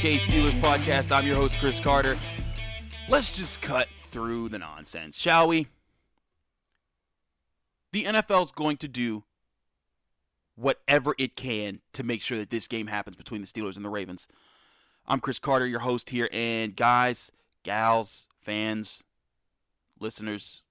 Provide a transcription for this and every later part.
DK Steelers podcast. I'm your host, Chris Carter. Let's just cut through the nonsense, shall we? The NFL's going to do whatever it can to make sure that this game happens between the Steelers and the Ravens. I'm Chris Carter, your host here, and guys, gals, fans, listeners,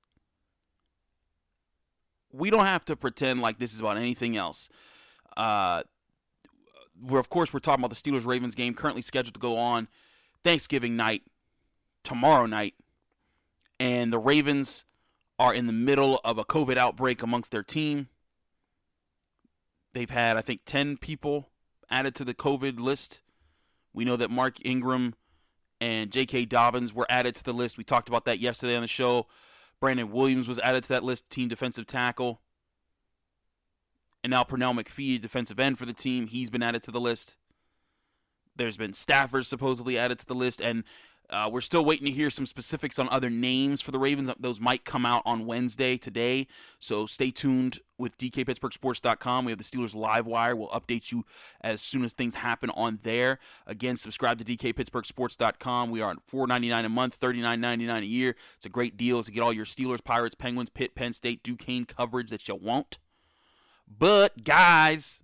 we don't have to pretend like this is about anything else. We're talking about the Steelers-Ravens game, currently scheduled to go on Thanksgiving night, tomorrow night, and the Ravens are in the middle of a COVID outbreak amongst their team. They've had, I think, 10 people added to the COVID list. We know that Mark Ingram and J.K. Dobbins were added to the list. We talked about that yesterday on the show. Brandon Williams was added to that list, team defensive tackle. And now Pernell McPhee, defensive end for the team, he's been added to the list. There's been staffers supposedly added to the list, and we're still waiting to hear some specifics on other names for the Ravens. Those might come out on Wednesday today, so stay tuned with DKPittsburghSports.com. We have the Steelers Live Wire. We'll update you as soon as things happen on there. Again, subscribe to DKPittsburghSports.com. We are at $4.99 a month, $39.99 a year. It's a great deal to get all your Steelers, Pirates, Penguins, Pitt, Penn State, Duquesne coverage that you won't. But, guys,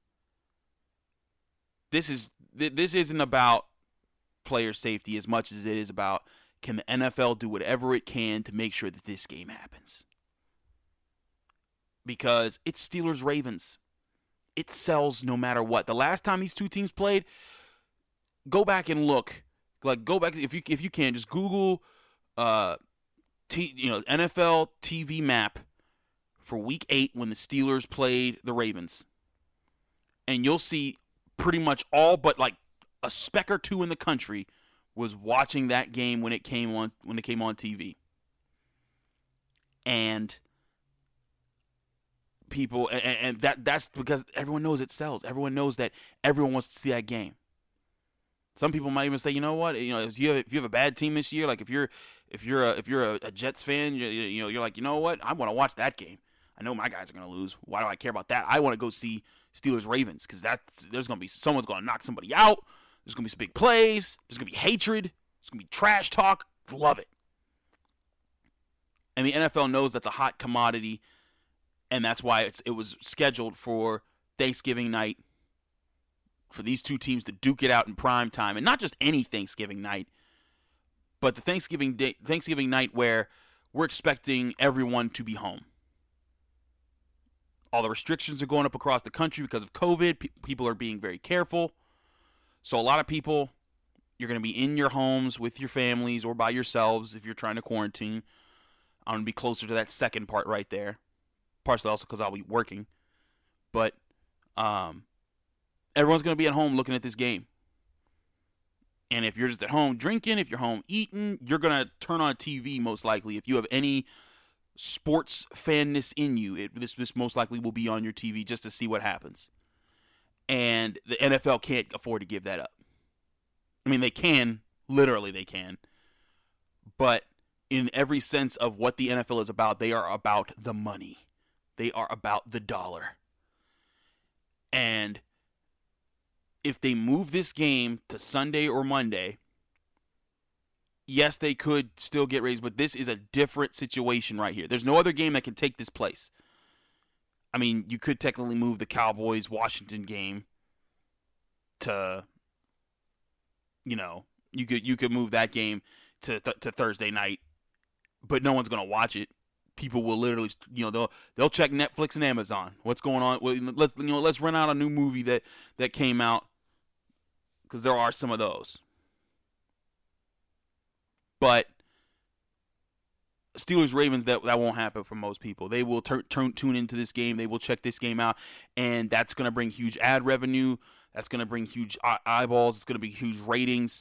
this isn't about player safety as much as it is about, can the NFL do whatever it can to make sure that this game happens? Because it's Steelers-Ravens. It sells no matter what. The last time these two teams played, go back and look. Go back if you can, just Google NFL TV map for Week 8 when the Steelers played the Ravens. And you'll see pretty much all but like a speck or two in the country was watching that game when it came on TV. And people, and that's because everyone knows it sells. Everyone knows that everyone wants to see that game. Some people might even say, you know what, if you have a bad team this year, like if you're a Jets fan, you're like, you know what, I want to watch that game. I know my guys are going to lose. Why do I care about that? I want to go see Steelers-Ravens because someone's going to knock somebody out. There's going to be some big plays. There's going to be hatred. There's going to be trash talk. Love it. And the NFL knows that's a hot commodity, and that's why it was scheduled for Thanksgiving night for these two teams to duke it out in prime time. And not just any Thanksgiving night, but the Thanksgiving night where we're expecting everyone to be home. All the restrictions are going up across the country because of COVID. People are being very careful. So a lot of people, you're going to be in your homes with your families or by yourselves if you're trying to quarantine. I'm going to be closer to that second part right there. Partially also because I'll be working. But everyone's going to be at home looking at this game. And if you're just at home drinking, if you're home eating, you're going to turn on a TV most likely. If you have any sports fanness in you, this most likely will be on your TV just to see what happens. And the NFL can't afford to give that up. I mean, they can. Literally, they can. But in every sense of what the NFL is about, they are about the money. They are about the dollar. And if they move this game to Sunday or Monday, yes, they could still get raised, but this is a different situation right here. There's no other game that can take this place. I mean, you could technically move the Cowboys-Washington game to, you could move that game to Thursday night, but no one's going to watch it. People will literally, they'll check Netflix and Amazon. What's going on? Well, let's run out a new movie that came out, because there are some of those. But Steelers-Ravens, that won't happen for most people. They will tune into this game. They will check this game out, and that's going to bring huge ad revenue. That's going to bring huge eyeballs. It's going to be huge ratings.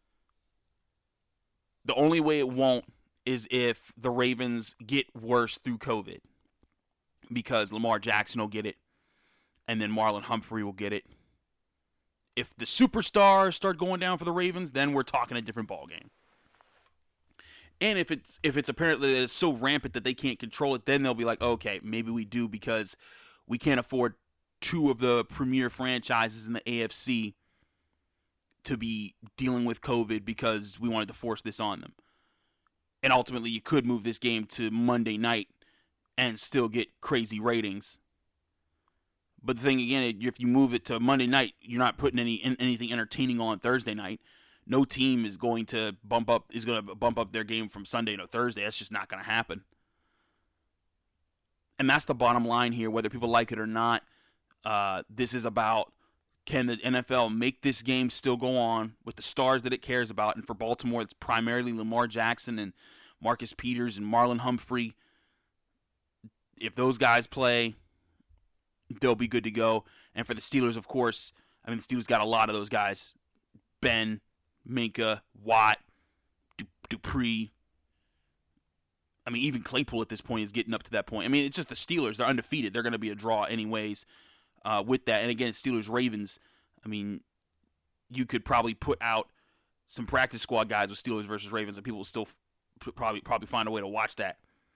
The only way it won't is if the Ravens get worse through COVID, because Lamar Jackson will get it, and then Marlon Humphrey will get it. If the superstars start going down for the Ravens, then we're talking a different ballgame. And if it's apparently that it's so rampant that they can't control it, then they'll be like, okay, maybe we do, because we can't afford two of the premier franchises in the AFC to be dealing with COVID because we wanted to force this on them. And ultimately, you could move this game to Monday night and still get crazy ratings. But the thing again, if you move it to Monday night, you're not putting anything entertaining on Thursday night. No team is going to bump up their game from Sunday to Thursday. That's just not going to happen. And that's the bottom line here, whether people like it or not. This is about, can the NFL make this game still go on with the stars that it cares about? And for Baltimore, it's primarily Lamar Jackson and Marcus Peters and Marlon Humphrey. If those guys play, they'll be good to go. And for the Steelers, of course, I mean, the Steelers got a lot of those guys. Ben, Minka, Watt, Dupree. I mean, even Claypool at this point is getting up to that point. I mean, it's just the Steelers. They're undefeated. They're going to be a draw anyways with that. And again, Steelers-Ravens, I mean, you could probably put out some practice squad guys with Steelers versus Ravens, and people will still probably find a way to watch that.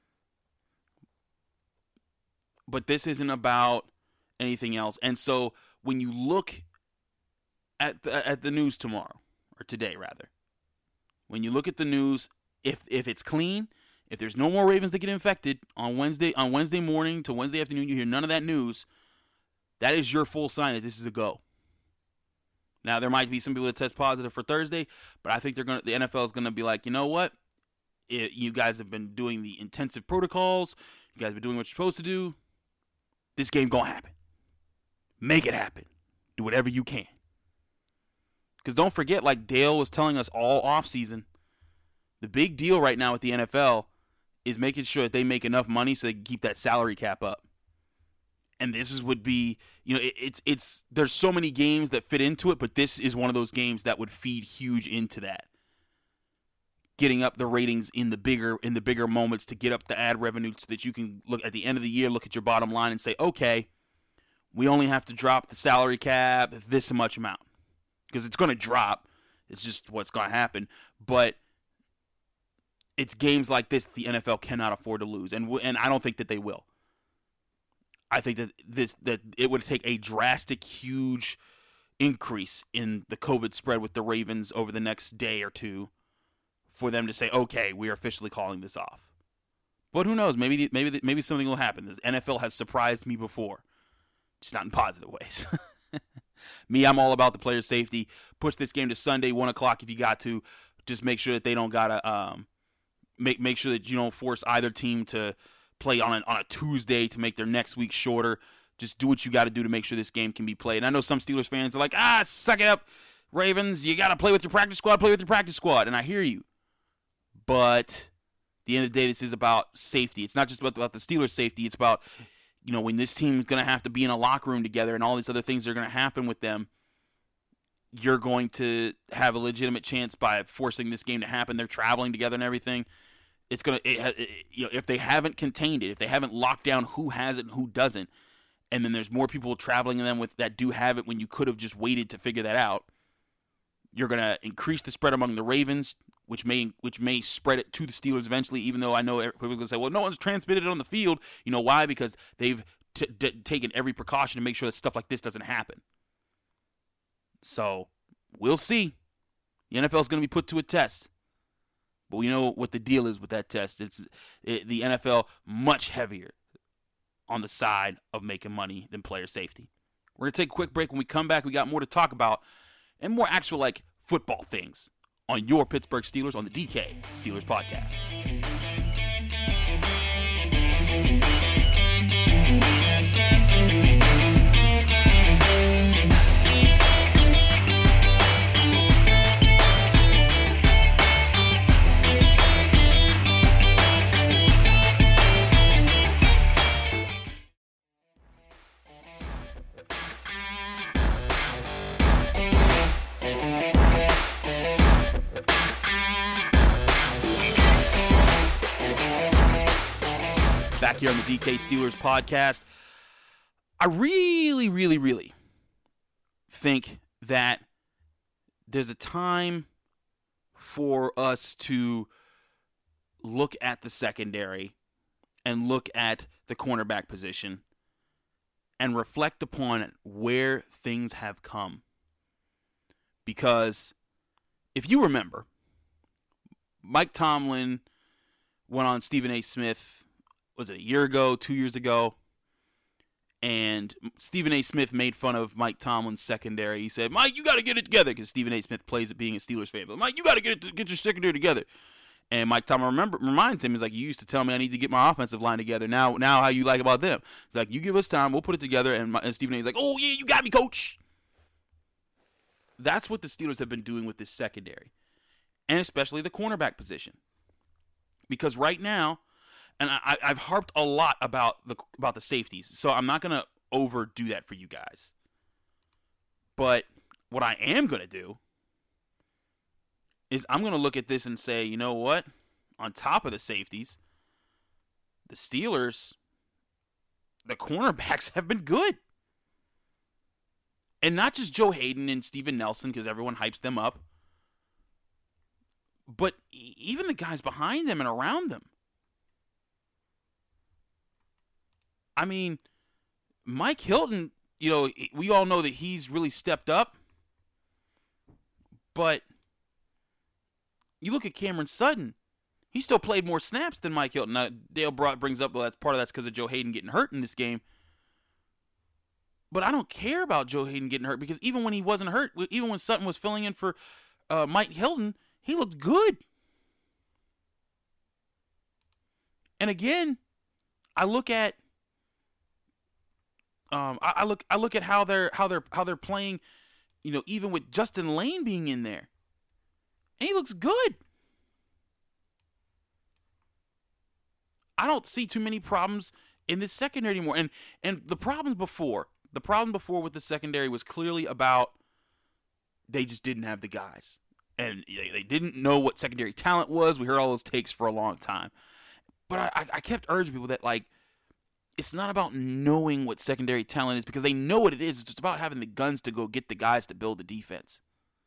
But this isn't about anything else. And so when you look at the news tomorrow, or today rather, when you look at the news, if it's clean, if there's no more Ravens that get infected on Wednesday morning to Wednesday afternoon, you hear none of that news, that is your full sign that this is a go. Now, there might be some people that test positive for Thursday, but I think the NFL is going to be like, you know what? You guys have been doing the intensive protocols. You guys have been doing what you're supposed to do. This game going to happen. Make it happen. Do whatever you can. Because don't forget, like Dale was telling us all offseason, the big deal right now with the NFL is making sure that they make enough money so they can keep that salary cap up. And this would be, it's there's so many games that fit into it, but this is one of those games that would feed huge into that. Getting up the ratings in the bigger moments to get up the ad revenue so that you can look at the end of the year, look at your bottom line and say, okay, we only have to drop the salary cap this much amount. Because it's going to drop. It's just what's going to happen. But it's games like this the NFL cannot afford to lose. And I don't think that they will. I think that it would take a drastic, huge increase in the COVID spread with the Ravens over the next day or two for them to say, okay, we are officially calling this off. But who knows? Maybe something will happen. The NFL has surprised me before, just not in positive ways. Me, I'm all about the player safety. Push this game to Sunday, 1 o'clock if you got to. Just make sure that they don't gotta make sure that you don't force either team to play on a Tuesday to make their next week shorter. Just do what you got to do to make sure this game can be played. And I know some Steelers fans are like, suck it up, Ravens. You got to play with your practice squad. Play with your practice squad. And I hear you. But at the end of the day, this is about safety. It's not just about the Steelers' safety. It's about, when this team is going to have to be in a locker room together and all these other things are going to happen with them, you're going to have a legitimate chance by forcing this game to happen. They're traveling together and everything. It's going to, if they haven't contained it, if they haven't locked down who has it and who doesn't, and then there's more people traveling in them that do have it when you could have just waited to figure that out, you're going to increase the spread among the Ravens, which may spread it to the Steelers eventually, even though I know people are going to say, well, no one's transmitted it on the field. You know why? Because they've taken every precaution to make sure that stuff like this doesn't happen. So, we'll see. The NFL is going to be put to a test. But we know what the deal is with that test. The NFL much heavier on the side of making money than player safety. We're going to take a quick break. When we come back, we got more to talk about and more actual football things on your Pittsburgh Steelers on the DK Steelers Podcast. Back here on the DK Steelers Podcast. I really, really, really think that there's a time for us to look at the secondary and look at the cornerback position and reflect upon where things have come. Because if you remember, Mike Tomlin went on Stephen A. Smith, was it a year ago, 2 years ago? And Stephen A. Smith made fun of Mike Tomlin's secondary. He said, Mike, you got to get it together, because Stephen A. Smith plays at being a Steelers fan. But Mike, you got to get your secondary together. And Mike Tomlin reminds him, he's like, you used to tell me I need to get my offensive line together. Now how you like about them? He's like, you give us time, we'll put it together. And Stephen A's like, oh, yeah, you got me, coach. That's what the Steelers have been doing with this secondary, and especially the cornerback position. Because right now, and I've harped a lot about the safeties, so I'm not going to overdo that for you guys. But what I am going to do is I'm going to look at this and say, you know what? On top of the safeties, the Steelers, the cornerbacks have been good. And not just Joe Hayden and Steven Nelson, because everyone hypes them up, but even the guys behind them and around them. I mean, Mike Hilton, we all know that he's really stepped up. But you look at Cameron Sutton, he still played more snaps than Mike Hilton. Now, Dale brings up, well, that's because of Joe Hayden getting hurt in this game. But I don't care about Joe Hayden getting hurt, because even when he wasn't hurt, even when Sutton was filling in for Mike Hilton, he looked good. And again, I look at I look at how they're playing, even with Justin Lane being in there, and he looks good. I don't see too many problems in this secondary anymore. And the problem before with the secondary was clearly about they just didn't have the guys. And they didn't know what secondary talent was. We heard all those takes for a long time. But I kept urging people that, like, it's not about knowing what secondary talent is, because they know what it is. It's just about having the guns to go get the guys to build the defense.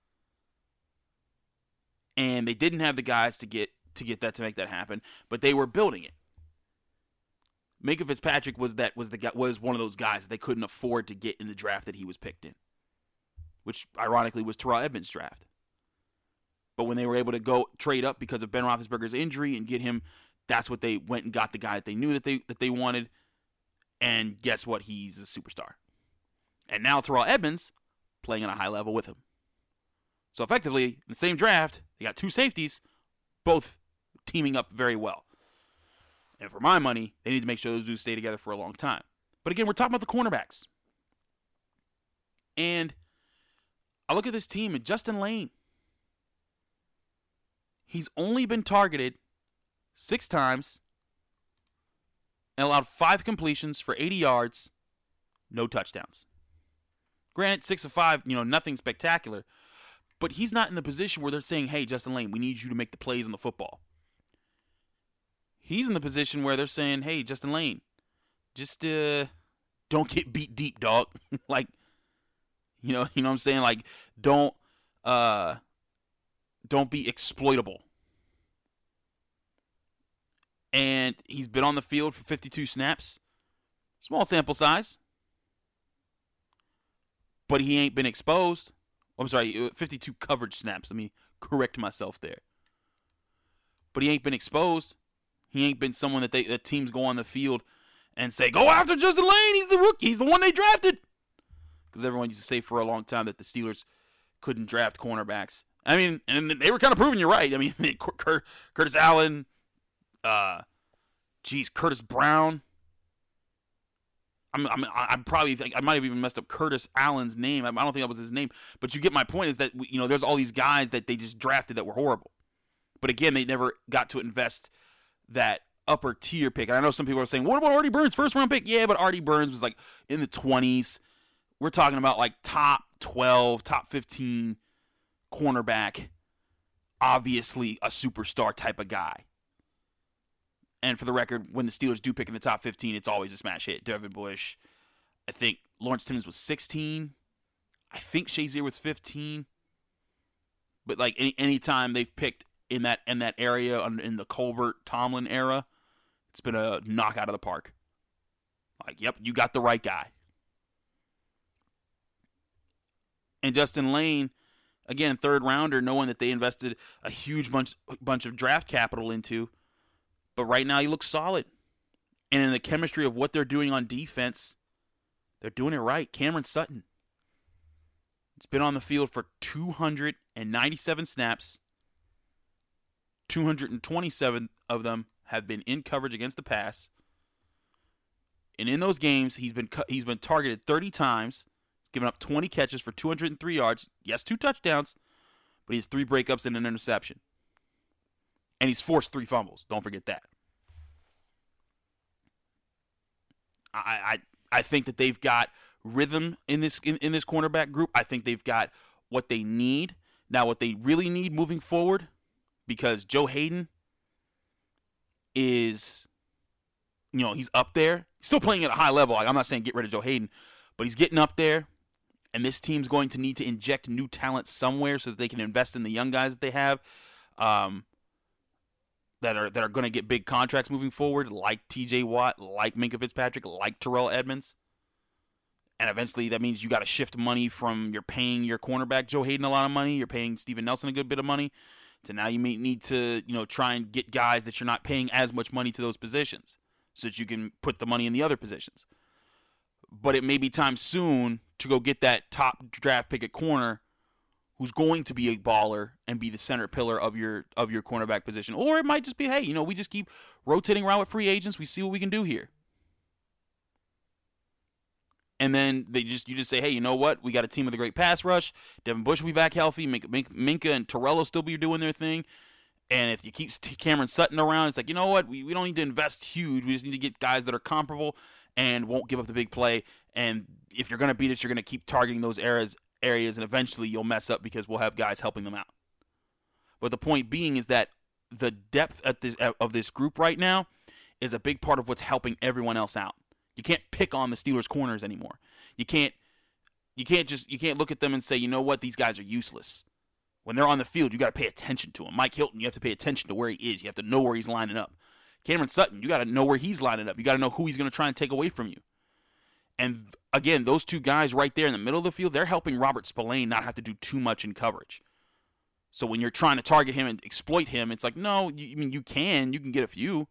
And they didn't have the guys to make that happen, but they were building it. Minkah Fitzpatrick was one of those guys that they couldn't afford to get in the draft that he was picked in, which ironically was Terrell Edmunds' draft. But when they were able to go trade up because of Ben Roethlisberger's injury and get him, that's what they went and got, the guy that they knew that they wanted. And guess what? He's a superstar. And now Terrell Edmunds playing at a high level with him. So effectively, in the same draft, they got two safeties, both teaming up very well. And for my money, they need to make sure those dudes stay together for a long time. But again, we're talking about the cornerbacks. And I look at this team, and Justin Lane, he's only been targeted 6 times and allowed 5 completions for 80 yards, no touchdowns. Granted, 6 of 5, nothing spectacular. But he's not in the position where they're saying, hey, Justin Lane, we need you to make the plays on the football. He's in the position where they're saying, hey, Justin Lane, just don't get beat deep, dog. Like, you know what I'm saying? Like, don't be exploitable. And he's been on the field for 52 snaps. Small sample size. But he ain't been exposed. I'm sorry, 52 coverage snaps. Let me correct myself there. But he ain't been exposed. He ain't been someone that teams go on the field and say, go after Justin Lane. He's the rookie. He's the one they drafted. Because everyone used to say for a long time that the Steelers couldn't draft cornerbacks. I mean, and they were kind of proving you're right. I mean, Curtis Allen, Curtis Brown. I might have even messed up Curtis Allen's name. I don't think that was his name. But you get my point, is that, there's all these guys that they just drafted that were horrible. But again, they never got to invest that upper tier pick. And I know some people are saying, what about Artie Burns, first round pick? Yeah, but Artie Burns was like in the 20s. We're talking about like top 12, top 15 cornerback. Obviously a superstar type of guy. And for the record, when the Steelers do pick in the top 15, it's always a smash hit. Devin Bush, I think Lawrence Timmons was 16. I think Shazier was 15. But like any time they've picked in that area, in the Colbert Tomlin era, it's been a knock out of the park. Like, yep, you got the right guy. And Justin Lane, Again, third rounder, knowing that they invested a huge bunch of draft capital into. But right now, he looks solid. And in the chemistry of what they're doing on defense, they're doing it right. Cameron Sutton. It's been on the field for 297 snaps. 227 of them have been in coverage against the pass. And in those games, he's been targeted 30 times, given up 20 catches for 203 yards. Yes, 2 touchdowns, but he has 3 breakups and an interception. And he's forced 3 fumbles. Don't forget that. I think that they've got rhythm in this cornerback group. I think they've got what they need. Now, what they really need moving forward, because Joe Hayden is, he's up there. He's still playing at a high level. Like, I'm not saying get rid of Joe Hayden, but he's getting up there. And this team's going to need to inject new talent somewhere so that they can invest in the young guys that they have, that are going to get big contracts moving forward, like T.J. Watt, like Minkah Fitzpatrick, like Terrell Edmunds. And eventually that means you got to shift money from you're paying your cornerback Joe Hayden a lot of money, you're paying Steven Nelson a good bit of money, to now you may need to try and get guys that you're not paying as much money to those positions so that you can put the money in the other positions. But it may be time soon to go get that top draft pick at corner who's going to be a baller and be the center pillar of your cornerback position. Or it might just be, hey, we just keep rotating around with free agents. We see what we can do here. And then you just say, hey, you know what? We got a team with a great pass rush. Devin Bush will be back healthy. Minkah and Terrell will still be doing their thing. And if you keep Cameron Sutton around, it's like, you know what? We don't need to invest huge. We just need to get guys that are comparable and won't give up the big play. And if you're going to beat us, you're going to keep targeting those areas, and eventually you'll mess up because we'll have guys helping them out. But the point being is that the depth of this group right now is a big part of what's helping everyone else out. You can't pick on the Steelers' corners anymore. You can't look at them and say, you know what, these guys are useless. When they're on the field, you got to pay attention to them. Mike Hilton, you have to pay attention to where he is. You have to know where he's lining up. Cameron Sutton, you got to know where he's lining up. You got to know who he's going to try and take away from you. And again, those 2 guys right there in the middle of the field, they're helping Robert Spillane not have to do too much in coverage. So when you're trying to target him and exploit him, it's like, no, you can get a few.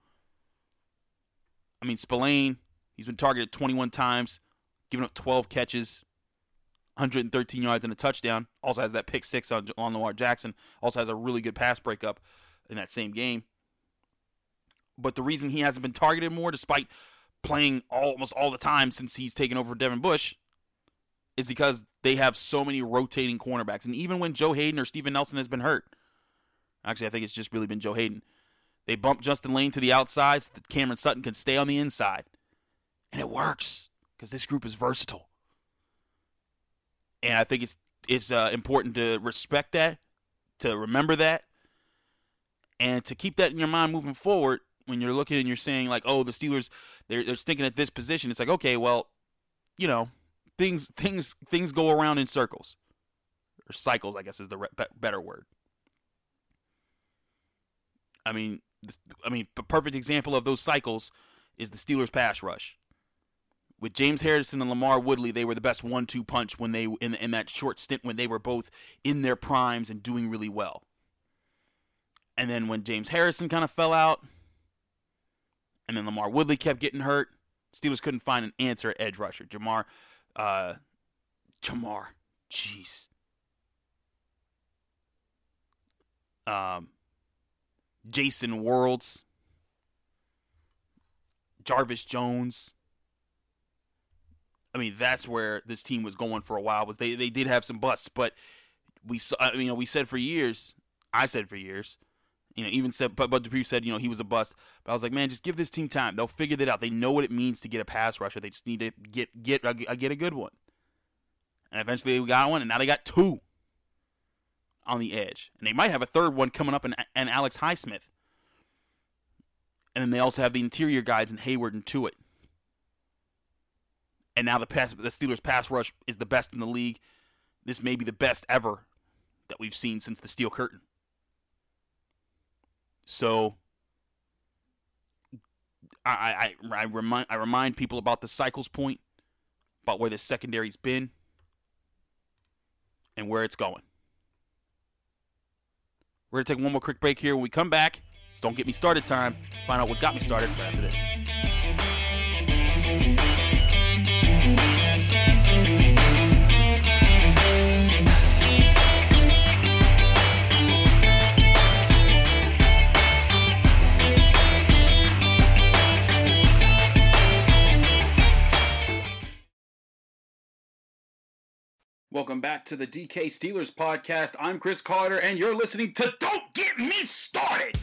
Spillane, he's been targeted 21 times, giving up 12 catches, 113 yards and a touchdown. Also has that pick 6 on Lamar Jackson. Also has a really good pass breakup in that same game. But the reason he hasn't been targeted more, despite playing almost all the time since he's taken over Devin Bush, is because they have so many rotating cornerbacks. And even when Joe Hayden or Steven Nelson has been hurt, actually I think it's just really been Joe Hayden, they bump Justin Lane to the outside so that Cameron Sutton can stay on the inside. And it works because this group is versatile. And I think it's important to respect that, to remember that, and to keep that in your mind moving forward when you're looking and you're saying, like, oh, the Steelers, they're sticking at this position. It's like, okay, well, things go around in circles. Or cycles, I guess is the better word. The perfect example of those cycles is the Steelers pass rush. With James Harrison and Lamar Woodley, they were the best 1-2 punch when they in that short stint when they were both in their primes and doing really well. And then when James Harrison kind of fell out, and then Lamar Woodley kept getting hurt, Steelers couldn't find an answer at edge rusher. Jamar, jeez. Jason Worlds, Jarvis Jones. That's where this team was going for a while. Was they did have some busts, but we said for years. I said for years. Even said, but Dupree said, he was a bust. But I was like, man, just give this team time. They'll figure that out. They know what it means to get a pass rusher. They just need to get a good one. And eventually we got one, and now they got 2 on the edge, and they might have a third one coming up in Alex Highsmith. And then they also have the interior guys in Hayward and Tuitt. And now the Steelers pass rush is the best in the league. This may be the best ever that we've seen since the Steel Curtain. So I remind people about the cycles point, about where the secondary's been and where it's going. We're going to take one more quick break here. When we come back, it's Don't Get Me Started time. Find out what got me started right after this. Welcome back to the DK Steelers podcast. I'm Chris Carter, and you're listening to Don't Get Me Started.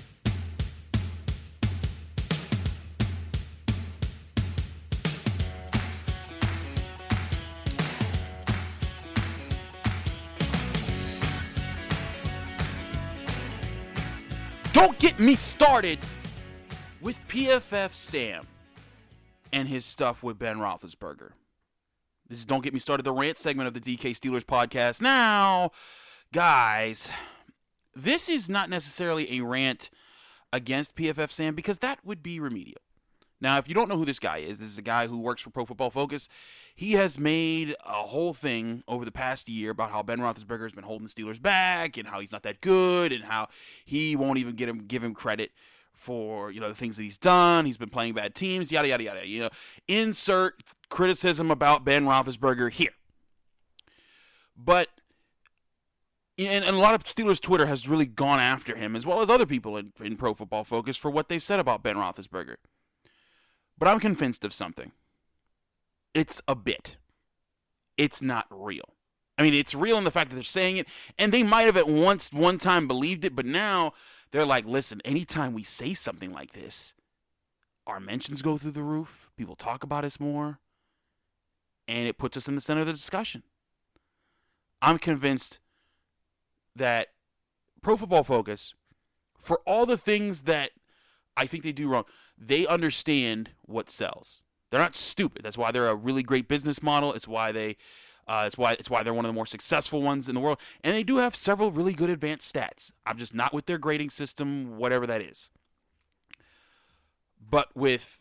Don't get me started with PFF Sam and his stuff with Ben Roethlisberger. This is Don't Get Me Started, the rant segment of the DK Steelers podcast. Now, guys, this is not necessarily a rant against PFF Sam because that would be remedial. Now, if you don't know who this guy is, this is a guy who works for Pro Football Focus. He has made a whole thing over the past year about how Ben Roethlisberger has been holding the Steelers back and how he's not that good and how he won't even give him credit for, the things that he's done. He's been playing bad teams, yada, yada, yada. Insert criticism about Ben Roethlisberger here. But, and a lot of Steelers Twitter has really gone after him, as well as other people in Pro Football Focus, for what they've said about Ben Roethlisberger. But I'm convinced of something. It's a bit. It's not real. I mean, it's real in the fact that they're saying it, and they might have at one time believed it, but now they're like, listen, anytime we say something like this, our mentions go through the roof, people talk about us more, and it puts us in the center of the discussion. I'm convinced that Pro Football Focus, for all the things that I think they do wrong, they understand what sells. They're not stupid. That's why they're a really great business model. It's why they're one of the more successful ones in the world. And they do have several really good advanced stats. I'm just not with their grading system, whatever that is. But with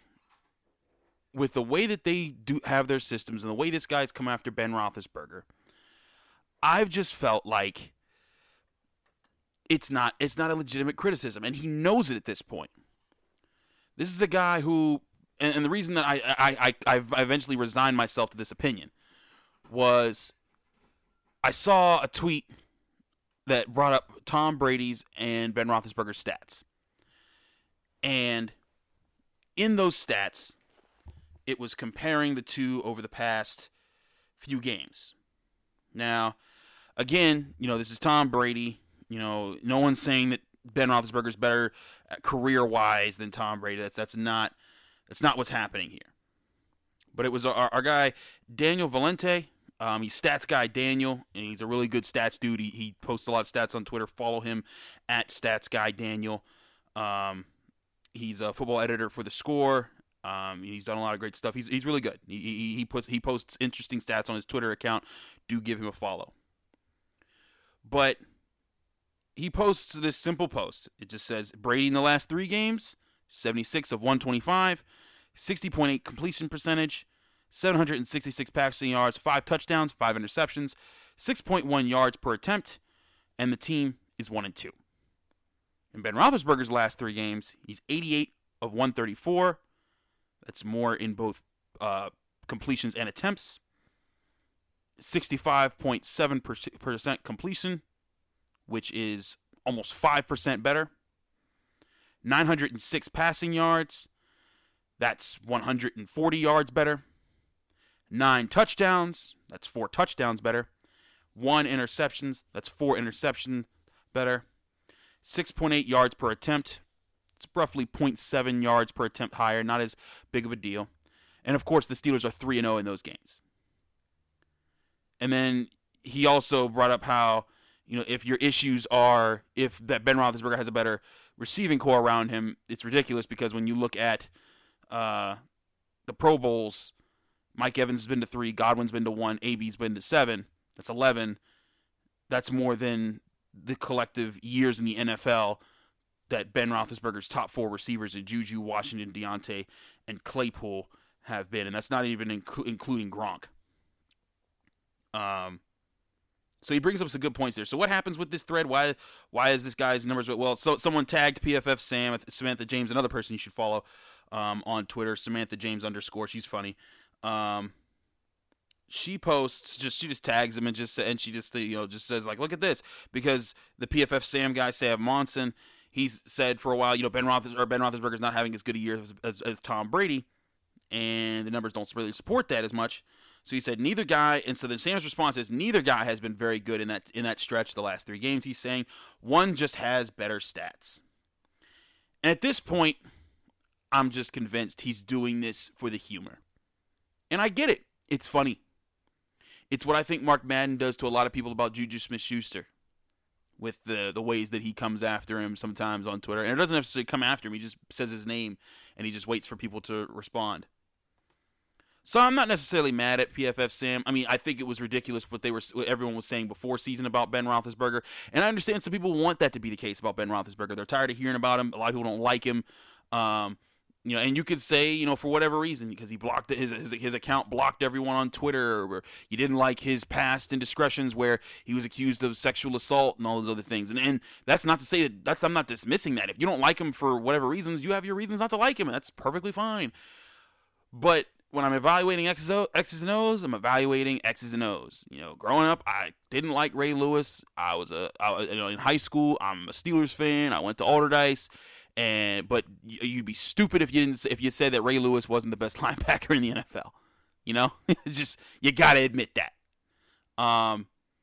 the way that they do have their systems and the way this guy's come after Ben Roethlisberger, I've just felt like it's not a legitimate criticism, and he knows it at this point. This is a guy who, and the reason that I eventually resigned myself to this opinion was I saw a tweet that brought up Tom Brady's and Ben Roethlisberger's stats. And in those stats, it was comparing the two over the past few games. Now, again, this is Tom Brady. No one's saying that Ben Roethlisberger is better career-wise than Tom Brady. That's not what's happening here. But it was our guy, Daniel Valente. He's Stats Guy Daniel, and he's a really good stats dude. He posts a lot of stats on Twitter. Follow him at Stats Guy Daniel. He's a football editor for The Score. He's done a lot of great stuff. He's really good. He posts interesting stats on his Twitter account. Do give him a follow. But he posts this simple post. It just says, Brady in the last 3 games, 76 of 125, 60.8 completion percentage, 766 passing yards, 5 touchdowns, 5 interceptions, 6.1 yards per attempt, and the team is 1-2. In Ben Roethlisberger's last 3 games, he's 88 of 134. That's more in both completions and attempts. 65.7% completion, which is almost 5% better. 906 passing yards. That's 140 yards better. 9 touchdowns. That's 4 touchdowns better. 1 interceptions. That's 4 interceptions better. 6.8 yards per attempt. It's roughly 0.7 yards per attempt higher. Not as big of a deal. And, of course, the Steelers are 3-0 in those games. And then he also brought up how, if your issues are if that Ben Roethlisberger has a better receiving core around him, it's ridiculous because when you look at the Pro Bowls, Mike Evans has been to 3, Godwin's been to 1, AB's been to 7. That's 11. That's more than the collective years in the NFL that Ben Roethlisberger's top 4 receivers in Juju, Washington, Deontay, and Claypool have been, and that's not even including Gronk. So he brings up some good points there. So what happens with this thread? Why is this guy's numbers? Well, so someone tagged PFF Samantha James, another person you should follow on Twitter, Samantha James _. She's funny. She posts she just tags him and she just says like, look at this, because the PFF Sam guy, Sam Monson, he's said for a while, Ben Roethlisberger's not having as good a year as Tom Brady, and the numbers don't really support that as much. So he said neither guy, and so then Sam's response is neither guy has been very good in that stretch the last 3 games. He's saying one just has better stats. And at this point, I'm just convinced he's doing this for the humor. And I get it. It's funny. It's what I think Mark Madden does to a lot of people about Juju Smith-Schuster, with the ways that he comes after him sometimes on Twitter. And it doesn't necessarily come after him. He just says his name, and he just waits for people to respond. So I'm not necessarily mad at PFF Sam. I mean, I think it was ridiculous what everyone was saying before season about Ben Roethlisberger, and I understand some people want that to be the case about Ben Roethlisberger. They're tired of hearing about him. A lot of people don't like him. And you could say, for whatever reason, because he blocked his account, blocked everyone on Twitter, or you didn't like his past indiscretions where he was accused of sexual assault and all those other things. And that's not to say that I'm not dismissing that. If you don't like him for whatever reasons, you have your reasons not to like him, and that's perfectly fine. But when I'm evaluating X's and O's, I'm evaluating X's and O's. Growing up, I didn't like Ray Lewis. I was in high school, I'm a Steelers fan. I went to Allderdice. But you'd be stupid if you said that Ray Lewis wasn't the best linebacker in the NFL. It's just, you gotta admit that. And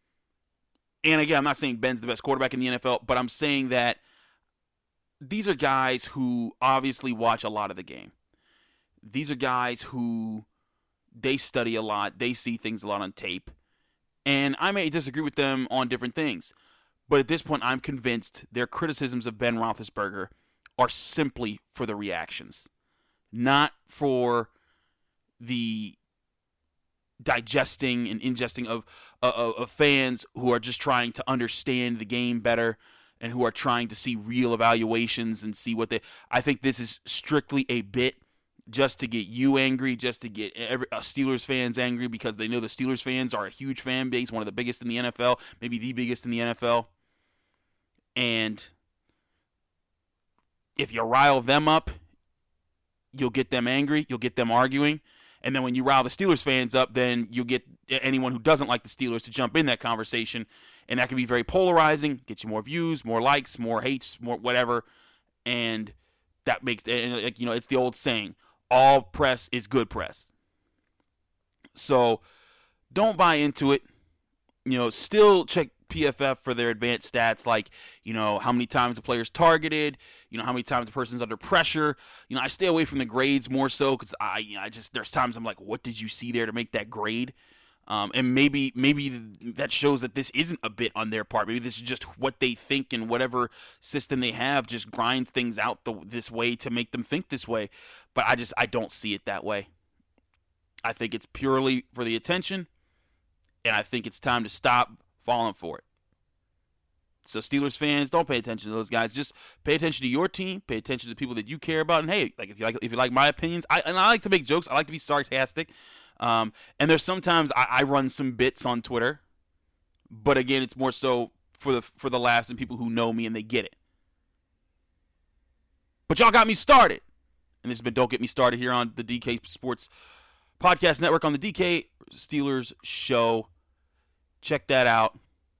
again, I'm not saying Ben's the best quarterback in the NFL, but I'm saying that these are guys who obviously watch a lot of the game. These are guys who they study a lot, they see things a lot on tape, and I may disagree with them on different things, but at this point, I'm convinced their criticisms of Ben Roethlisberger are simply for the reactions, not for the digesting and ingesting of fans who are just trying to understand the game better and who are trying to see real evaluations and see what I think this is strictly a bit just to get you angry, just to get Steelers fans angry, because they know the Steelers fans are a huge fan base, one of the biggest in the NFL, maybe the biggest in the NFL. And if you rile them up, you'll get them angry, you'll get them arguing. And then when you rile the Steelers fans up, then you'll get anyone who doesn't like the Steelers to jump in that conversation. And that can be very polarizing, gets you more views, more likes, more hates, more whatever. And that makes, it's the old saying, all press is good press. So don't buy into it. Still check PFF for their advanced stats, like, how many times the player's targeted, how many times the person's under pressure. I stay away from the grades more so because there's times I'm like, what did you see there to make that grade? And maybe that shows that this isn't a bit on their part. Maybe this is just what they think, and whatever system they have just grinds things out this way to make them think this way. But I don't see it that way. I think it's purely for the attention, and I think it's time to stop falling for it. So Steelers fans, don't pay attention to those guys. Just pay attention to your team. Pay attention to the people that you care about. And hey, if you like my opinions, I like to make jokes. I like to be sarcastic. And there's sometimes I run some bits on Twitter, but again, it's more so for the laughs and people who know me and they get it. But y'all got me started, and this has been Don't Get Me Started here on the DK Sports Podcast Network on the DK Steelers Show. Check that out.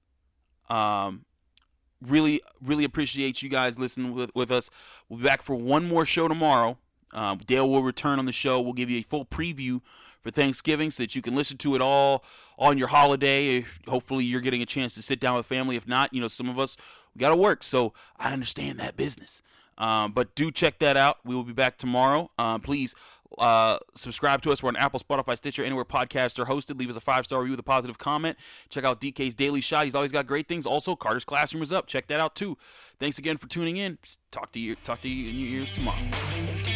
Really, really appreciate you guys listening with us. We'll be back for one more show tomorrow. Dale will return on the show. We'll give you a full preview for Thanksgiving so that you can listen to it all on your holiday. Hopefully you're getting a chance to sit down with family. If not, some of us, we got to work. So I understand that business. But do check that out. We will be back tomorrow. Please subscribe to us. We're on Apple, Spotify, Stitcher, anywhere podcasts are hosted. Leave us a 5-star review with a positive comment. Check out DK's Daily Shot. He's always got great things. Also, Carter's Classroom is up. Check that out too. Thanks again for tuning in. Talk to you in your ears tomorrow.